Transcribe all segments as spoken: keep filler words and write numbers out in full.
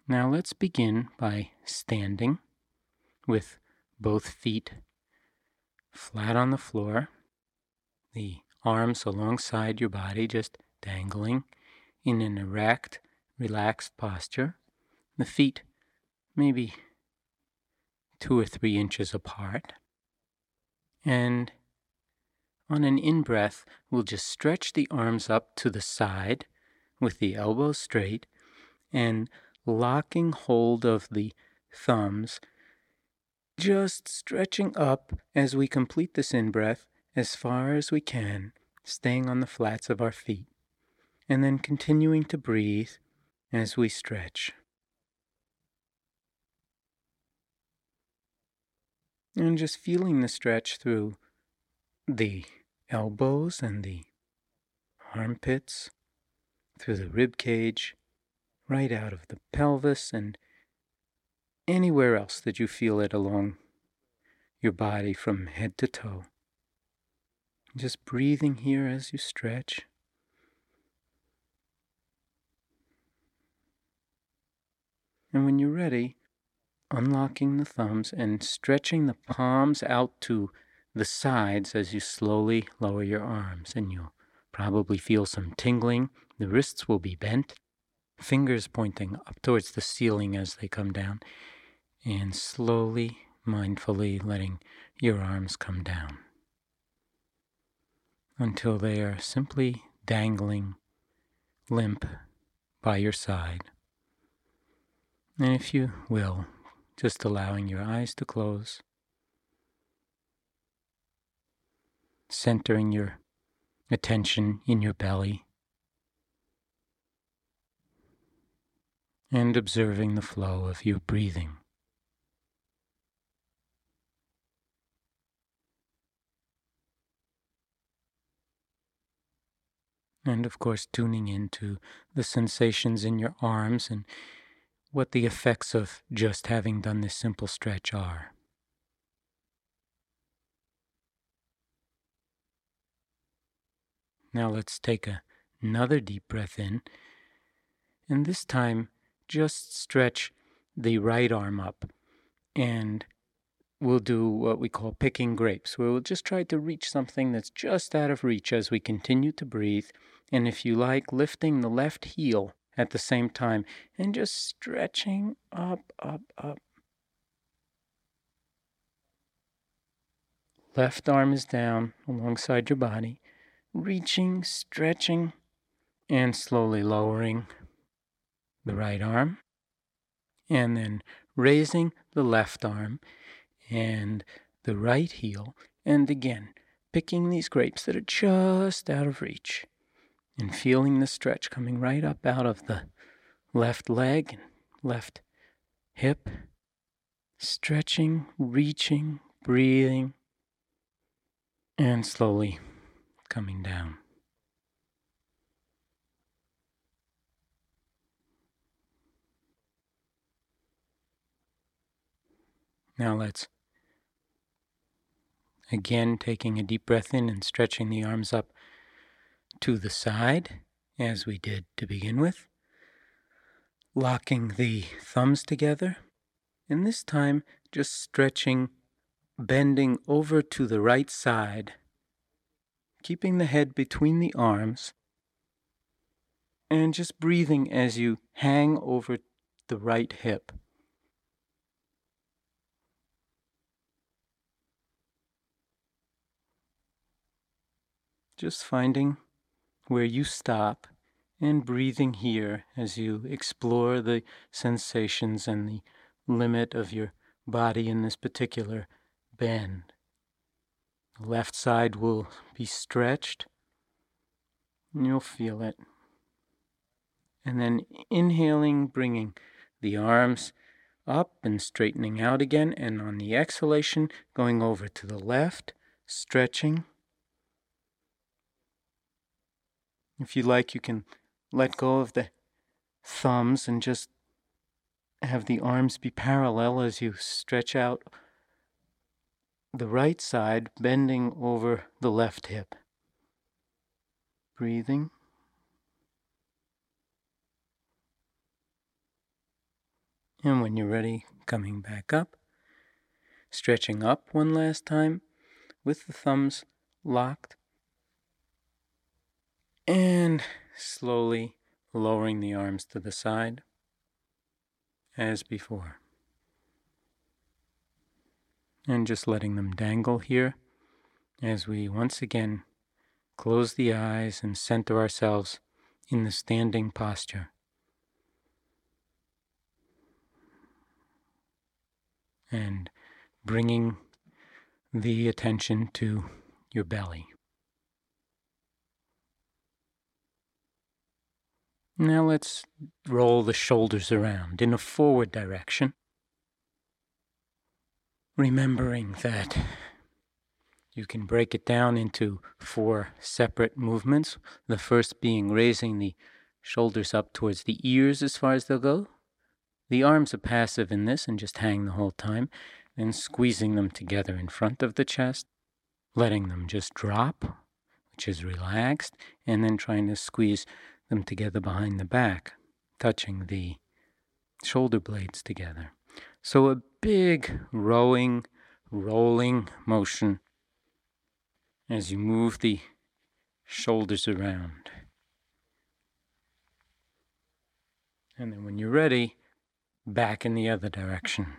Now let's begin by standing with both feet flat on the floor, the arms alongside your body, just dangling in an erect, relaxed posture. The feet maybe two or three inches apart. And on an in-breath, we'll just stretch the arms up to the side with the elbows straight and locking hold of the thumbs, just stretching up as we complete this in-breath as far as we can, staying on the flats of our feet, and then continuing to breathe as we stretch. And just feeling the stretch through the elbows and the armpits, through the rib cage, right out of the pelvis, and anywhere else that you feel it along your body from head to toe. Just breathing here as you stretch. And when you're ready, unlocking the thumbs and stretching the palms out to the sides as you slowly lower your arms. And you'll probably feel some tingling. The wrists will be bent, fingers pointing up towards the ceiling as they come down, and slowly, mindfully letting your arms come down until they are simply dangling limp by your side. And if you will, just allowing your eyes to close, centering your attention in your belly, and observing the flow of your breathing. And of course, tuning into the sensations in your arms and what the effects of just having done this simple stretch are. Now let's take a, another deep breath in, and this time just stretch the right arm up, and we'll do what we call picking grapes, where we'll just try to reach something that's just out of reach as we continue to breathe, and if you like, lifting the left heel at the same time, and just stretching up, up, up. Left arm is down alongside your body, reaching, stretching, and slowly lowering the right arm, and then raising the left arm and the right heel, and again, picking these grapes that are just out of reach, and feeling the stretch coming right up out of the left leg and left hip, stretching, reaching, breathing, and slowly coming down. Now let's, again, taking a deep breath in and stretching the arms up to the side, as we did to begin with, locking the thumbs together, and this time just stretching, bending over to the right side, keeping the head between the arms, and just breathing as you hang over the right hip. Just finding where you stop and breathing here as you explore the sensations and the limit of your body in this particular bend. The left side will be stretched, and you'll feel it. And then inhaling, bringing the arms up and straightening out again, and on the exhalation, going over to the left, stretching. If you like, you can let go of the thumbs and just have the arms be parallel as you stretch out the right side, bending over the left hip. Breathing. And when you're ready, coming back up, stretching up one last time with the thumbs locked, and slowly lowering the arms to the side as before. And just letting them dangle here as we once again close the eyes and center ourselves in the standing posture. And bringing the attention to your belly. Now let's roll the shoulders around in a forward direction, remembering that you can break it down into four separate movements, the first being raising the shoulders up towards the ears as far as they'll go. The arms are passive in this and just hang the whole time, then squeezing them together in front of the chest, letting them just drop, which is relaxed, and then trying to squeeze them together behind the back, touching the shoulder blades together. So a big rowing, rolling motion as you move the shoulders around. And then when you're ready, back in the other direction.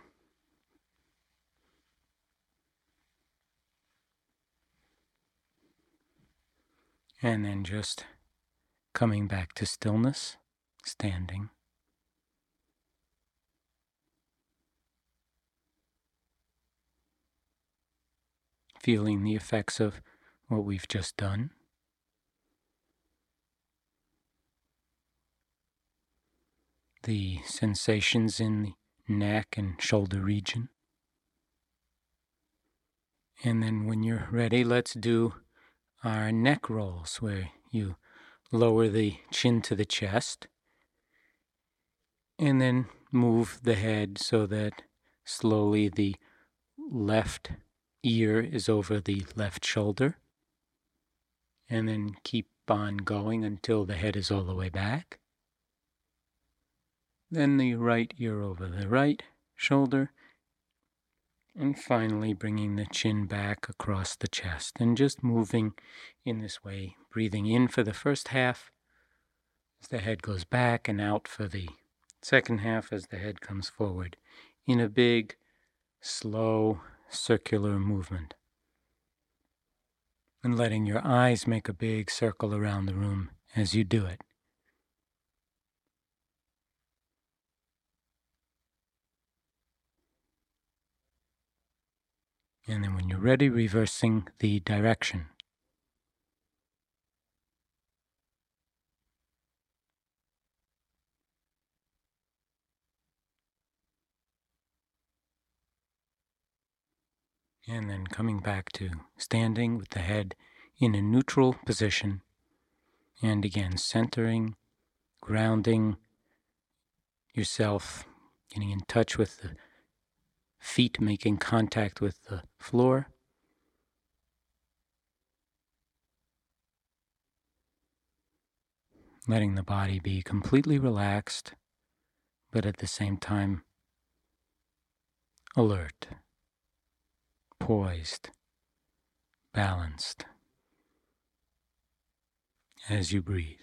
And then just coming back to stillness, standing. Feeling the effects of what we've just done. The sensations in the neck and shoulder region. And then when you're ready, let's do our neck rolls, where you lower the chin to the chest and then move the head so that slowly the left ear is over the left shoulder, and then keep on going until the head is all the way back. Then the right ear over the right shoulder, and finally bringing the chin back across the chest and just moving in this way, breathing in for the first half as the head goes back, and out for the second half as the head comes forward in a big, slow, circular movement. And letting your eyes make a big circle around the room as you do it. And then when you're ready, reversing the direction. And then coming back to standing with the head in a neutral position. And again, centering, grounding yourself, getting in touch with the feet, making contact with the floor. Letting the body be completely relaxed, but at the same time alert, poised, balanced as you breathe.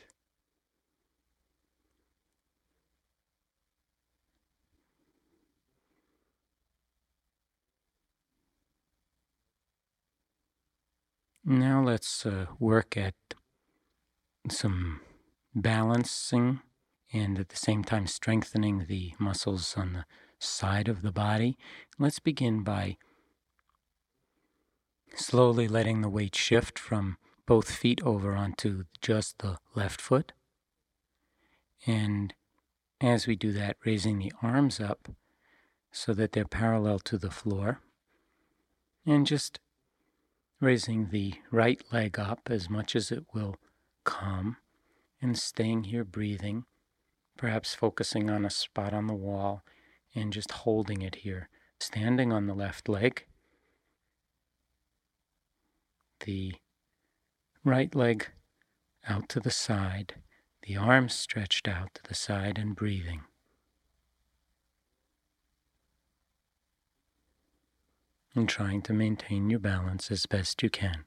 Now let's uh, work at some balancing and at the same time strengthening the muscles on the side of the body. Let's begin by slowly letting the weight shift from both feet over onto just the left foot. And as we do that, raising the arms up so that they're parallel to the floor. And just raising the right leg up as much as it will come, and staying here breathing, perhaps focusing on a spot on the wall and just holding it here. Standing on the left leg, the right leg out to the side, the arms stretched out to the side, and breathing. and trying to maintain your balance as best you can.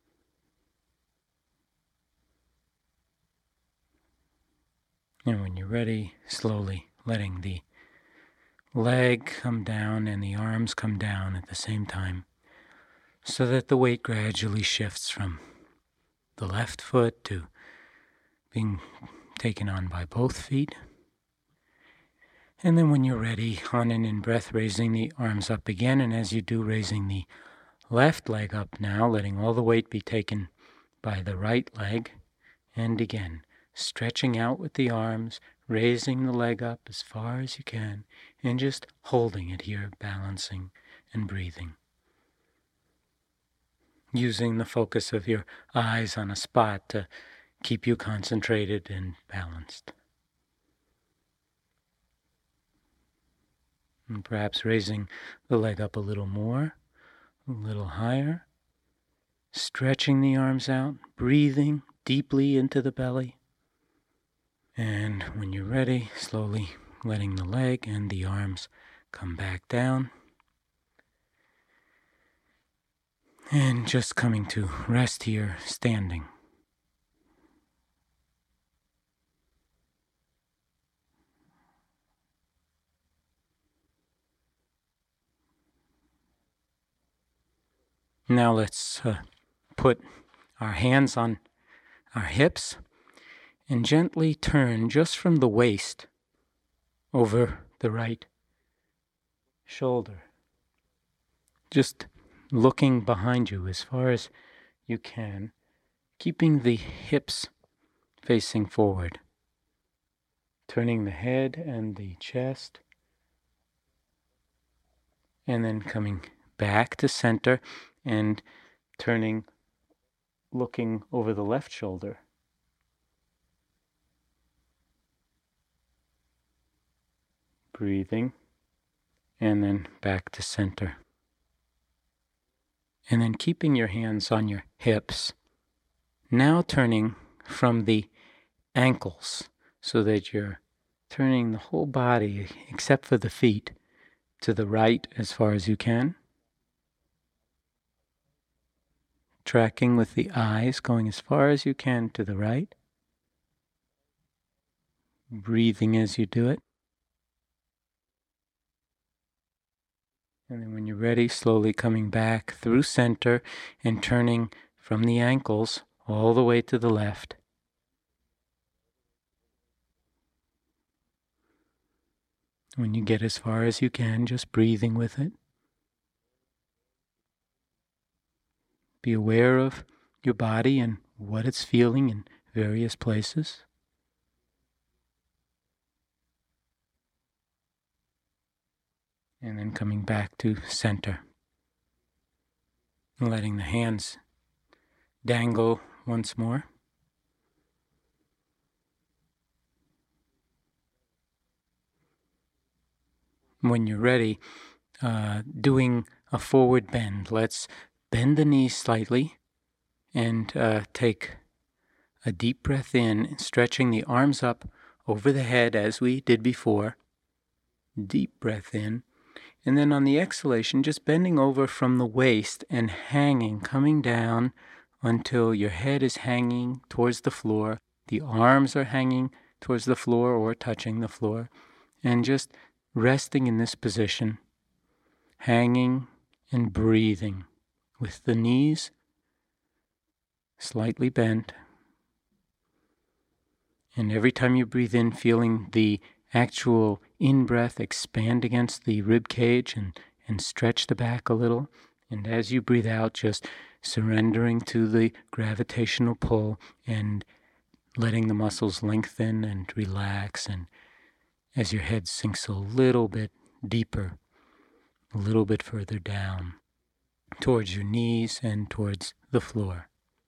And when you're ready, slowly letting the leg come down and the arms come down at the same time, so that the weight gradually shifts from the left foot to being taken on by both feet. And then when you're ready, on an in-breath, raising the arms up again, and as you do, raising the left leg up now, letting all the weight be taken by the right leg, and again, stretching out with the arms, raising the leg up as far as you can, and just holding it here, balancing and breathing. Using the focus of your eyes on a spot to keep you concentrated and balanced. And perhaps raising the leg up a little more, a little higher, stretching the arms out, breathing deeply into the belly. And when you're ready, slowly letting the leg and the arms come back down. And just coming to rest here, standing. Now let's uh, put our hands on our hips and gently turn just from the waist over the right shoulder. Just looking behind you as far as you can, keeping the hips facing forward, turning the head and the chest, and then coming back to center and turning, looking over the left shoulder. Breathing, and then back to center. And then keeping your hands on your hips, now turning from the ankles so that you're turning the whole body, except for the feet, to the right as far as you can. Tracking with the eyes, going as far as you can to the right. Breathing as you do it. And then when you're ready, slowly coming back through center and turning from the ankles all the way to the left. When you get as far as you can, just breathing with it. Be aware of your body and what it's feeling in various places. And then coming back to center. And letting the hands dangle once more. When you're ready, uh, doing a forward bend, let's bend the knees slightly and uh, take a deep breath in, stretching the arms up over the head as we did before. Deep breath in. And then on the exhalation, just bending over from the waist and hanging, coming down until your head is hanging towards the floor. The arms are hanging towards the floor or touching the floor. And just resting in this position, hanging and breathing with the knees slightly bent. And every time you breathe in, feeling the actual in-breath expand against the rib cage and, and stretch the back a little. And as you breathe out, just surrendering to the gravitational pull and letting the muscles lengthen and relax. And as your head sinks a little bit deeper, a little bit further down, towards your knees and towards the floor.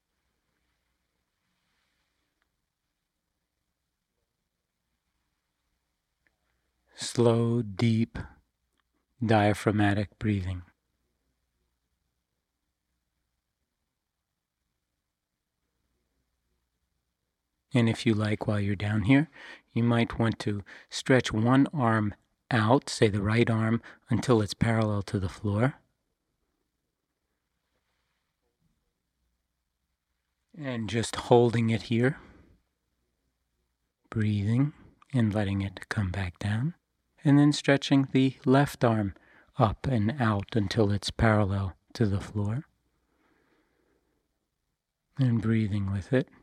Slow, deep, diaphragmatic breathing. And if you like, while you're down here, you might want to stretch one arm out, say the right arm, until it's parallel to the floor. And just holding it here, breathing and letting it come back down. And then stretching the left arm up and out until it's parallel to the floor. And breathing with it.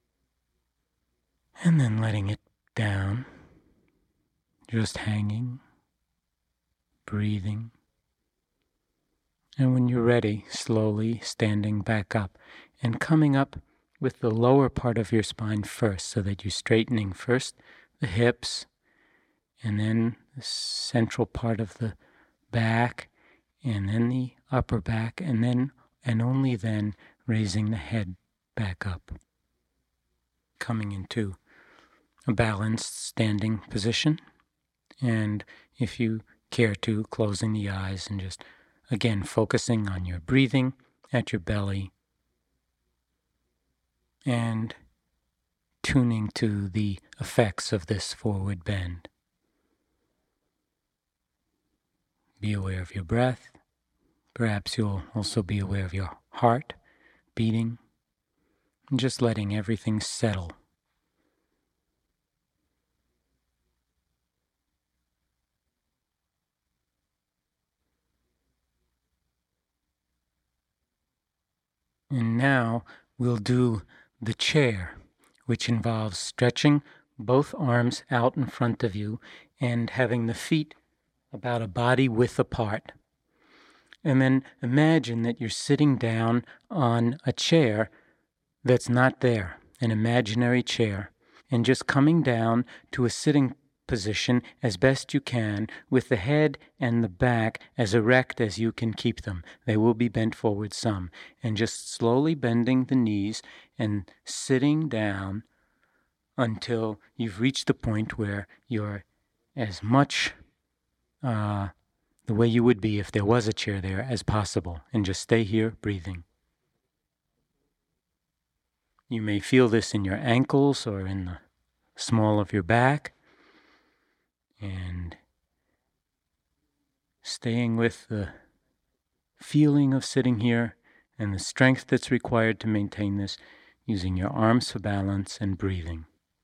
And then letting it down. Just hanging, breathing. And when you're ready, slowly standing back up and coming up with the lower part of your spine first, so that you're straightening first the hips and then the central part of the back and then the upper back, and then and only then raising the head back up. Coming into a balanced standing position, and if you care to, closing the eyes and just again focusing on your breathing at your belly and tuning to the effects of this forward bend. Be aware of your breath. Perhaps you'll also be aware of your heart beating, and just letting everything settle. And now we'll do the chair, which involves stretching both arms out in front of you and having the feet about a body width apart. And then imagine that you're sitting down on a chair that's not there, an imaginary chair, and just coming down to a sitting position as best you can, with the head and the back as erect as you can keep them. They will be bent forward some, and just slowly bending the knees and sitting down until you've reached the point where you're as much uh, the way you would be if there was a chair there as possible, and just stay here breathing. You may feel this in your ankles or in the small of your back, and staying with the feeling of sitting here and the strength that's required to maintain this, using your arms for balance and breathing.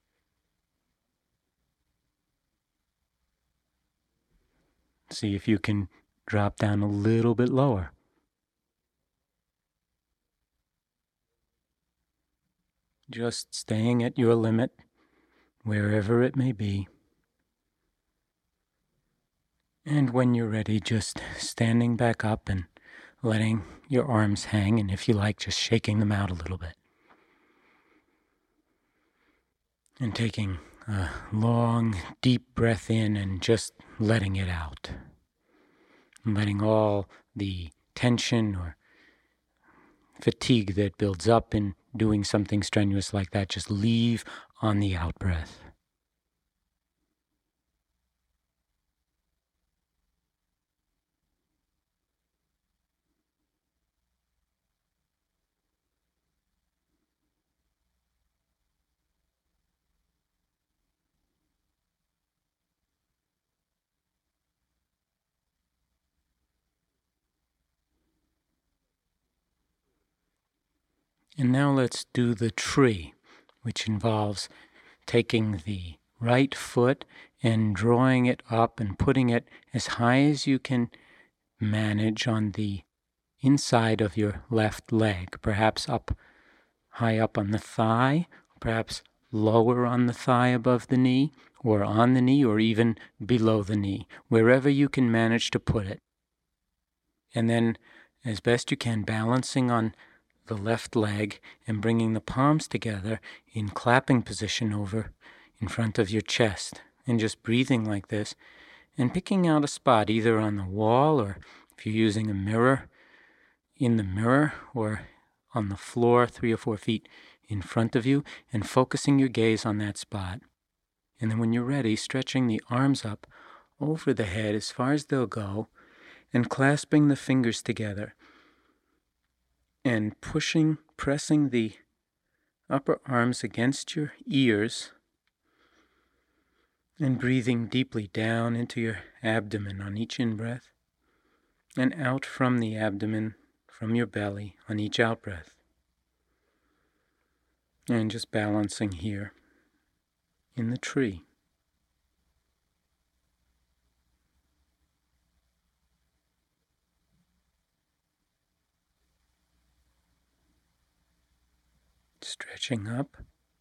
See if you can drop down a little bit lower. Just staying at your limit, wherever it may be. And when you're ready, just standing back up and letting your arms hang, and if you like, just shaking them out a little bit. And taking a long, deep breath in and just letting it out. And letting all the tension or fatigue that builds up in doing something strenuous like that just leave on the out-breath. And now let's do the tree, which involves taking the right foot and drawing it up and putting it as high as you can manage on the inside of your left leg, perhaps up high up on the thigh, perhaps lower on the thigh above the knee, or on the knee, or even below the knee, wherever you can manage to put it. And then, as best you can, balancing on the left leg and bringing the palms together in clapping position over in front of your chest, and just breathing like this and picking out a spot either on the wall, or if you're using a mirror, in the mirror, or on the floor three or four feet in front of you, and focusing your gaze on that spot. And then when you're ready, stretching the arms up over the head as far as they'll go and clasping the fingers together and pushing, pressing the upper arms against your ears and breathing deeply down into your abdomen on each in-breath and out from the abdomen, from your belly on each out-breath. And just balancing here in the tree. Stretching up.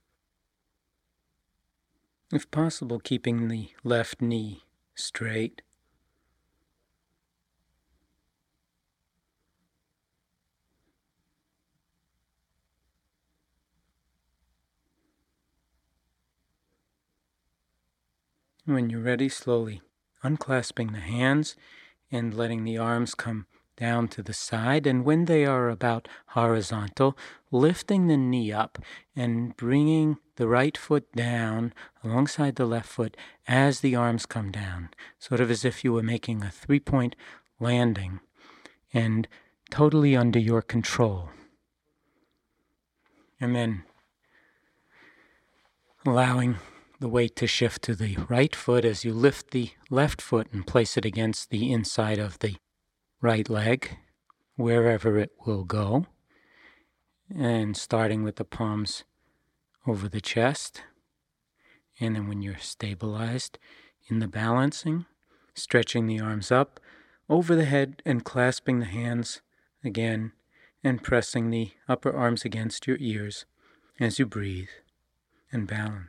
If possible, keeping the left knee straight. When you're ready, slowly unclasping the hands and letting the arms come down to the side. And when they are about horizontal, lifting the knee up and bringing the right foot down alongside the left foot as the arms come down, sort of as if you were making a three-point landing and totally under your control. And then allowing the weight to shift to the right foot as you lift the left foot and place it against the inside of the right leg, wherever it will go. And starting with the palms over the chest. And then when you're stabilized in the balancing, stretching the arms up over the head and clasping the hands again and pressing the upper arms against your ears as you breathe and balance.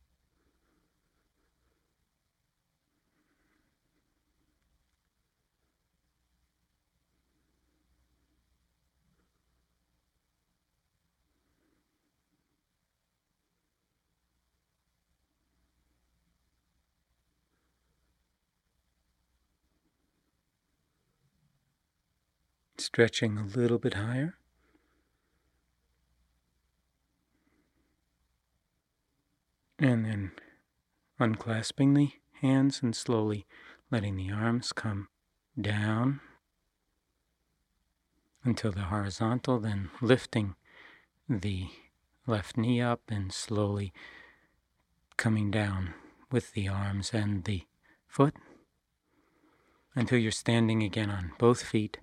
Stretching a little bit higher. And then unclasping the hands and slowly letting the arms come down until they're horizontal, then lifting the left knee up and slowly coming down with the arms and the foot until you're standing again on both feet,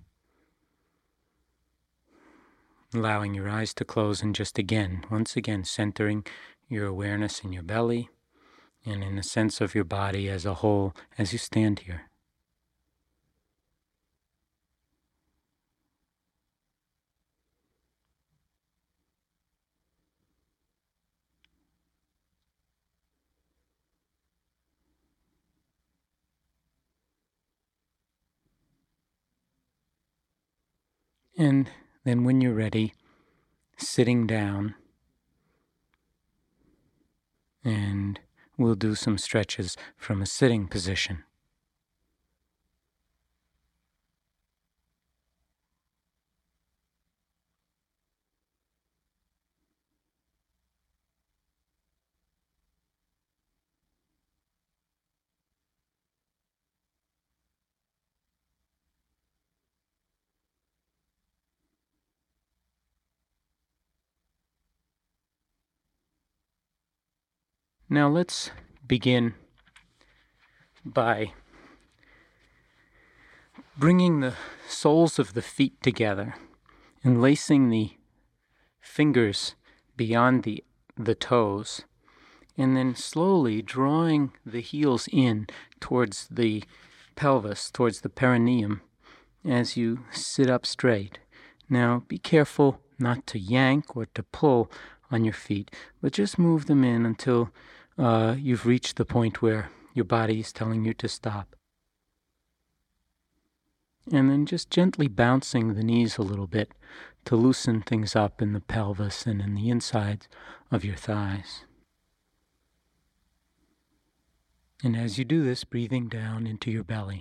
allowing your eyes to close and just again, once again, centering your awareness in your belly and in the sense of your body as a whole as you stand here. And then when you're ready, sitting down, and we'll do some stretches from a sitting position. Now let's begin by bringing the soles of the feet together and lacing the fingers beyond the, the toes, and then slowly drawing the heels in towards the pelvis, towards the perineum, as you sit up straight. Now be careful not to yank or to pull on your feet, but just move them in until uh, you've reached the point where your body is telling you to stop. And then just gently bouncing the knees a little bit to loosen things up in the pelvis and in the insides of your thighs. And as you do this, breathing down into your belly.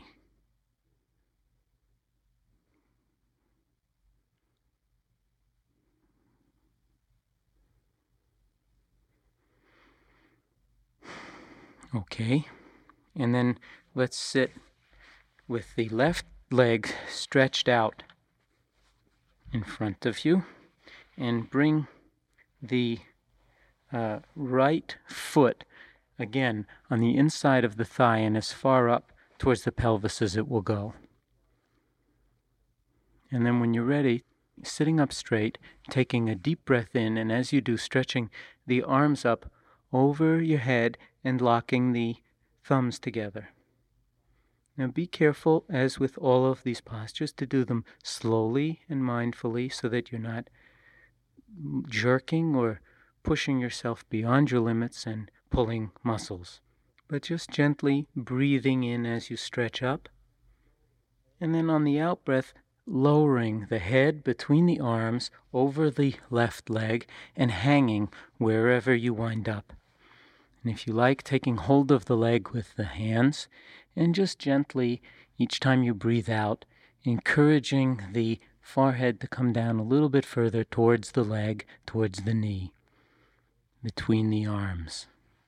Okay, and then let's sit with the left leg stretched out in front of you and bring the uh, right foot again on the inside of the thigh and as far up towards the pelvis as it will go. And then when you're ready, sitting up straight, taking a deep breath in, and as you do, stretching the arms up over your head and locking the thumbs together. Now be careful, as with all of these postures, to do them slowly and mindfully so that you're not jerking or pushing yourself beyond your limits and pulling muscles, but just gently breathing in as you stretch up, and then on the out breath, lowering the head between the arms over the left leg and hanging wherever you wind up. And if you like, taking hold of the leg with the hands and just gently, each time you breathe out, encouraging the forehead to come down a little bit further towards the leg, towards the knee, between the arms.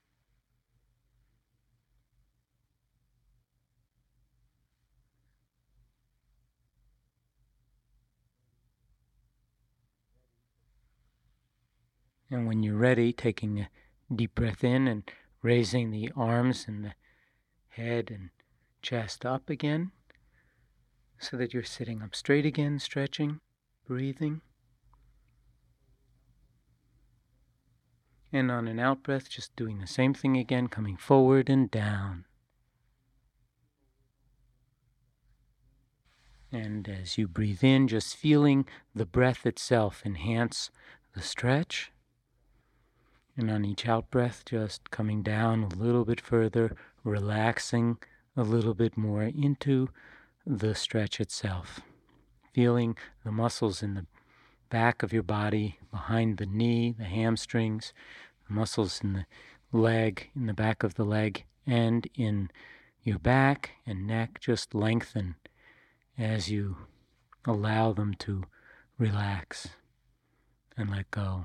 And when you're ready, taking a deep breath in and raising the arms and the head and chest up again, so that you're sitting up straight again, stretching, breathing. And on an out breath, just doing the same thing again, coming forward and down. And as you breathe in, just feeling the breath itself enhance the stretch. And on each out breath, just coming down a little bit further, relaxing a little bit more into the stretch itself. Feeling the muscles in the back of your body, behind the knee, the hamstrings, the muscles in the leg, in the back of the leg, and in your back and neck just lengthen as you allow them to relax and let go.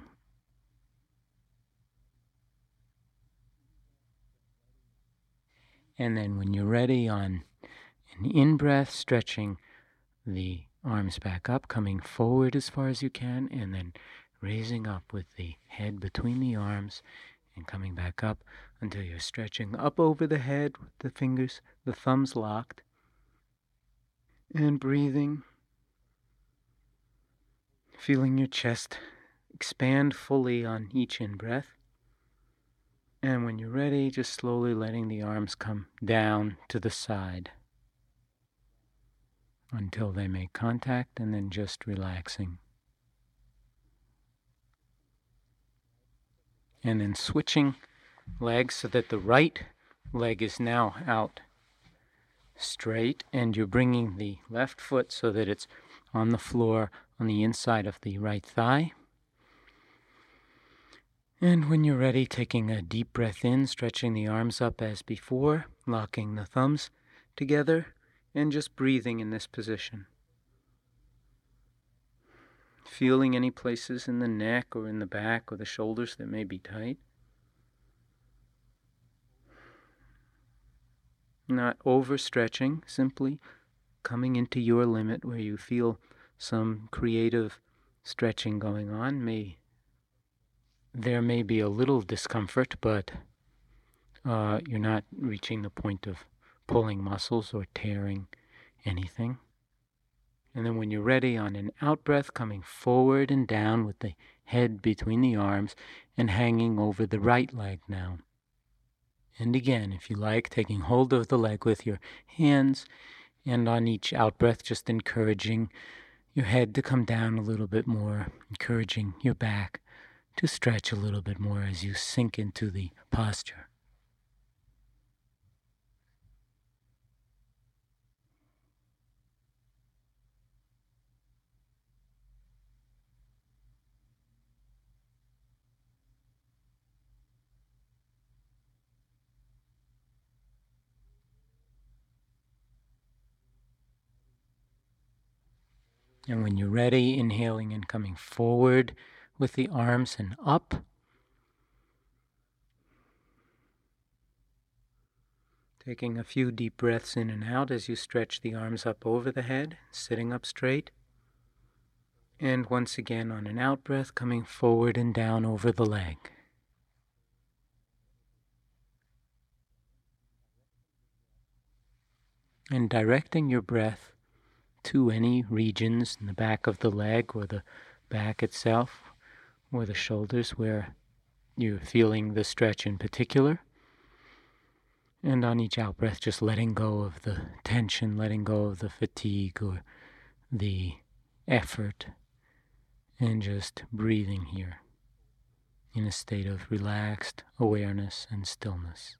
And then when you're ready, on an in-breath, stretching the arms back up, coming forward as far as you can, and then raising up with the head between the arms and coming back up until you're stretching up over the head with the fingers, the thumbs locked, and breathing, feeling your chest expand fully on each in-breath. And when you're ready, just slowly letting the arms come down to the side until they make contact, and then just relaxing. And then switching legs so that the right leg is now out straight, and you're bringing the left foot so that it's on the floor on the inside of the right thigh. And when you're ready, taking a deep breath in, stretching the arms up as before, locking the thumbs together, and just breathing in this position. Feeling any places in the neck or in the back or the shoulders that may be tight. Not overstretching, simply coming into your limit where you feel some creative stretching going on. May There may be a little discomfort, but uh, you're not reaching the point of pulling muscles or tearing anything. And then when you're ready, on an out-breath, coming forward and down with the head between the arms and hanging over the right leg now. And again, if you like, taking hold of the leg with your hands, and on each out-breath, just encouraging your head to come down a little bit more, encouraging your back to stretch a little bit more as you sink into the posture. And when you're ready, inhaling and coming forward with the arms and up. Taking a few deep breaths in and out as you stretch the arms up over the head, sitting up straight. And once again, on an out breath, coming forward and down over the leg. And directing your breath to any regions in the back of the leg or the back itself or the shoulders where you're feeling the stretch in particular. And on each out-breath, just letting go of the tension, letting go of the fatigue or the effort, and just breathing here in a state of relaxed awareness and stillness.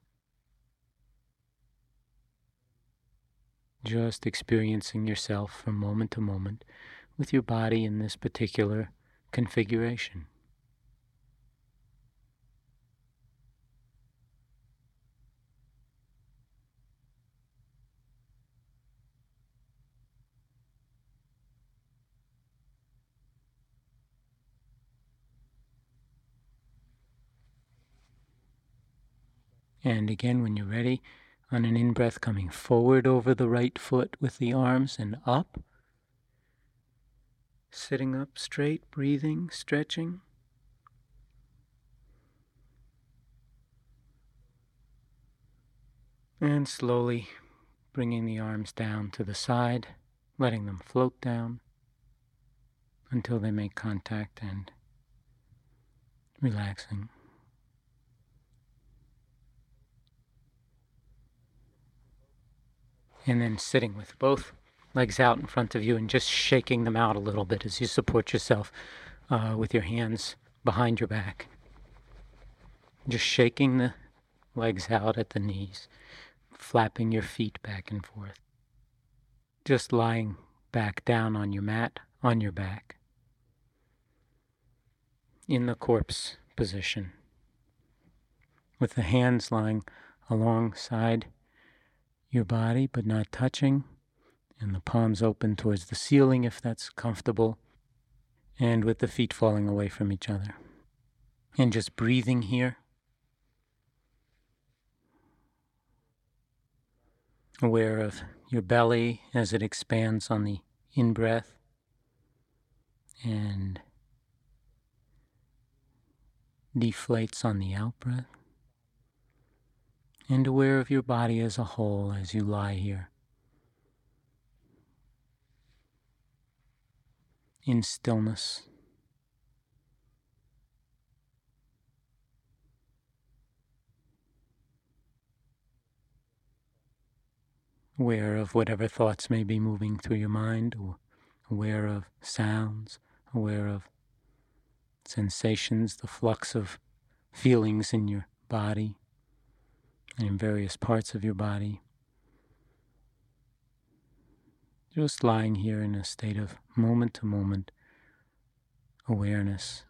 Just experiencing yourself from moment to moment with your body in this particular configuration. And again, when you're ready, on an in-breath, coming forward over the right foot with the arms and up. Sitting up straight, breathing, stretching. And slowly bringing the arms down to the side, letting them float down until they make contact and relaxing. And then sitting with both legs out in front of you and just shaking them out a little bit as you support yourself uh, with your hands behind your back. Just shaking the legs out at the knees, flapping your feet back and forth. Just lying back down on your mat, on your back, in the corpse position, with the hands lying alongside your body but not touching, and the palms open towards the ceiling if that's comfortable, and with the feet falling away from each other. And just breathing here, aware of your belly as it expands on the in-breath and deflates on the out-breath, and aware of your body as a whole as you lie here in stillness. Aware of whatever thoughts may be moving through your mind, or aware of sounds, aware of sensations, the flux of feelings in your body and in various parts of your body. Just lying here in a state of moment-to-moment awareness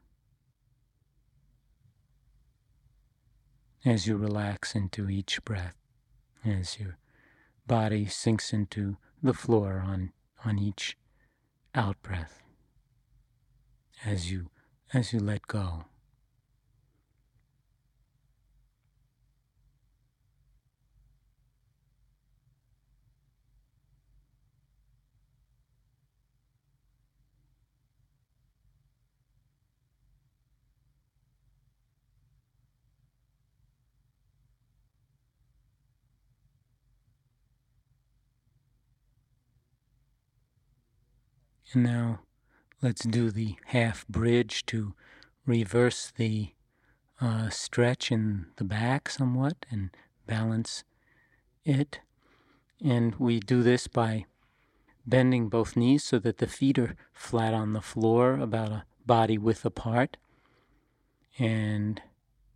as you relax into each breath, as your body sinks into the floor on, on each out-breath, as you, as you let go. And now let's do the half bridge to reverse the uh, stretch in the back somewhat and balance it. And we do this by bending both knees so that the feet are flat on the floor, about a body width apart, and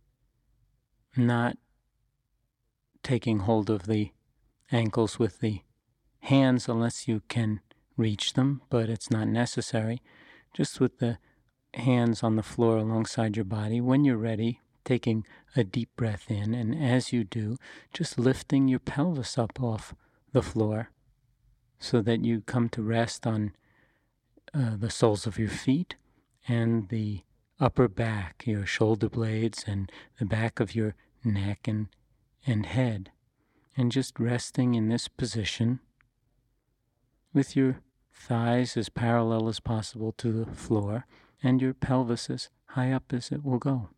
not taking hold of the ankles with the hands unless you can reach them, but it's not necessary. Just with the hands on the floor alongside your body. When you're ready, taking a deep breath in, and as you do, just lifting your pelvis up off the floor so that you come to rest on uh, the soles of your feet and the upper back, your shoulder blades and the back of your neck and, and head. And just resting in this position with your thighs as parallel as possible to the floor and your pelvis as high up as it will go.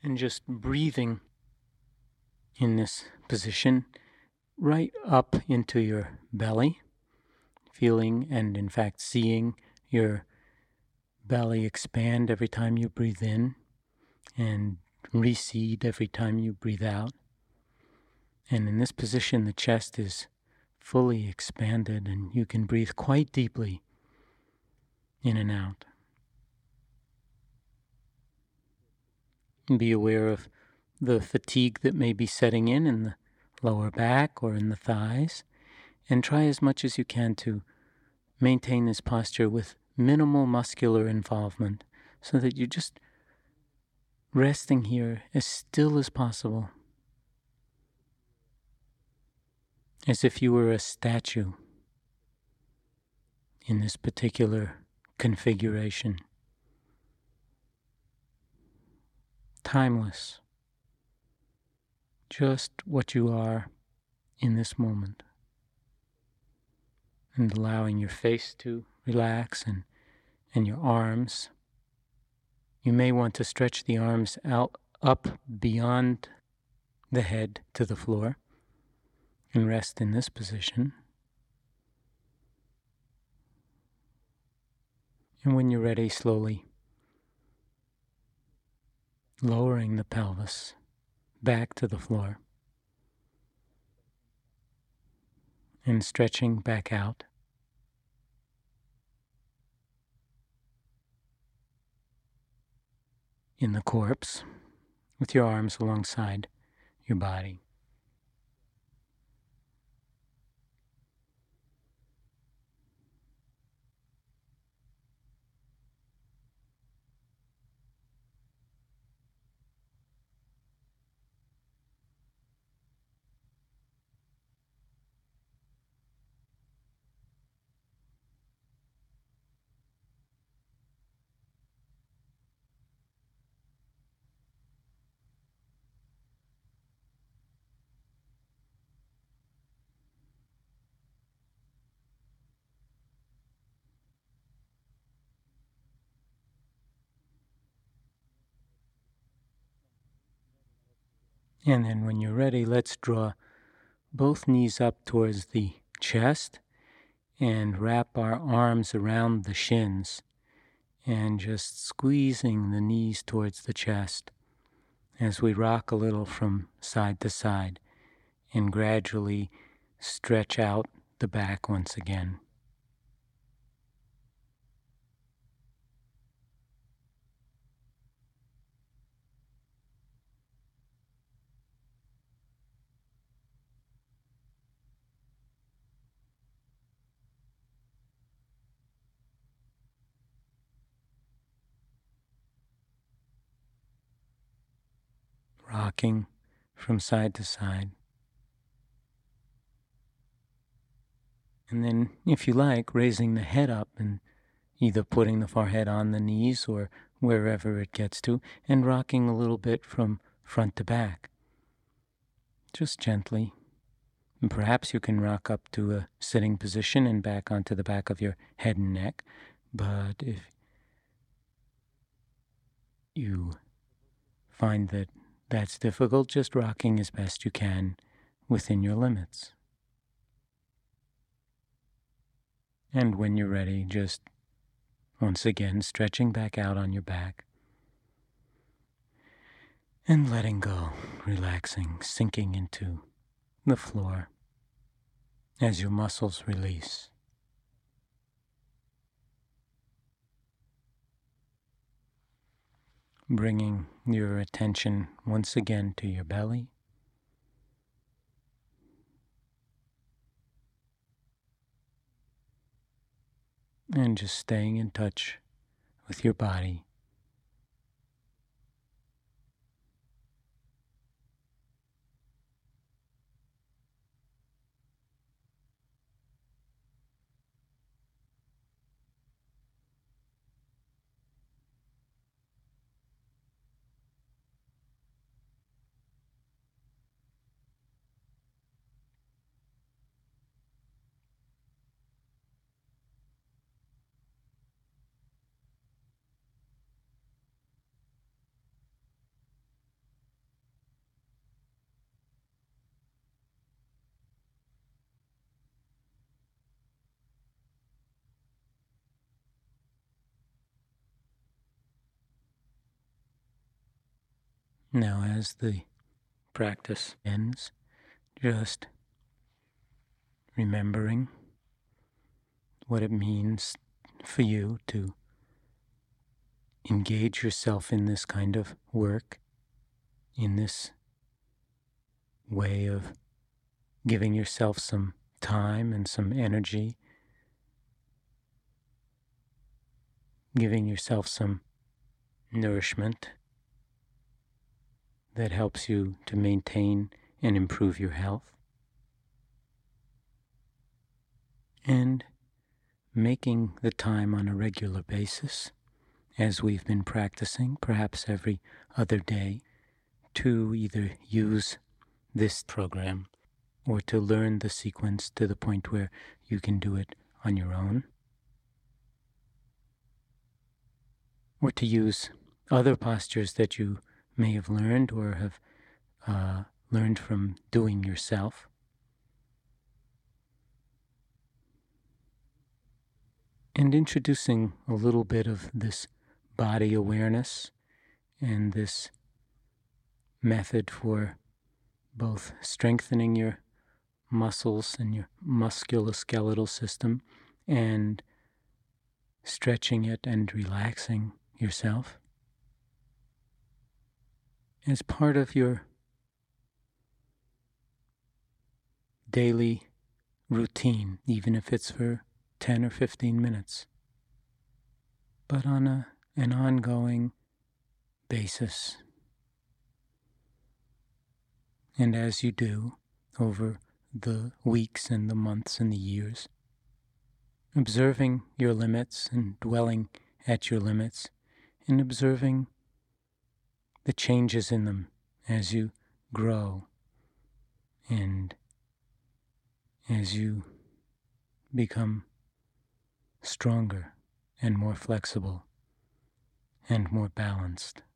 And just breathing in this position right up into your belly, feeling and in fact seeing your belly expand every time you breathe in and recede every time you breathe out. And in this position, the chest is fully expanded and you can breathe quite deeply in and out. And be aware of the fatigue that may be setting in in the lower back or in the thighs, and try as much as you can to maintain this posture with minimal muscular involvement so that you're just resting here as still as possible, as if you were a statue in this particular configuration. Timeless. Just what you are in this moment. And allowing your face to relax and, and your arms. You may want to stretch the arms out up beyond the head to the floor and rest in this position. And when you're ready, slowly lowering the pelvis back to the floor and stretching back out. In the corpse with your arms alongside your body. And then when you're ready, let's draw both knees up towards the chest and wrap our arms around the shins and just squeezing the knees towards the chest as we rock a little from side to side and gradually stretch out the back once again. Rocking from side to side. And then, if you like, raising the head up and either putting the forehead on the knees or wherever it gets to, and rocking a little bit from front to back. Just gently. And perhaps you can rock up to a sitting position and back onto the back of your head and neck. But if you find that that's difficult, just rocking as best you can within your limits. And when you're ready, just once again stretching back out on your back and letting go, relaxing, sinking into the floor as your muscles release. Bringing your attention once again to your belly. And just staying in touch with your body. Now, as the practice ends, just remembering what it means for you to engage yourself in this kind of work, in this way of giving yourself some time and some energy, giving yourself some nourishment that helps you to maintain and improve your health, and making the time on a regular basis, as we've been practicing, perhaps every other day, to either use this program or to learn the sequence to the point where you can do it on your own, or to use other postures that you may have learned or have uh, learned from doing yourself. And introducing a little bit of this body awareness and this method for both strengthening your muscles and your musculoskeletal system and stretching it and relaxing yourself as part of your daily routine, even if it's for ten or fifteen minutes, but on a, an ongoing basis. And as you do over the weeks and the months and the years, observing your limits and dwelling at your limits and observing the changes in them as you grow and as you become stronger and more flexible and more balanced.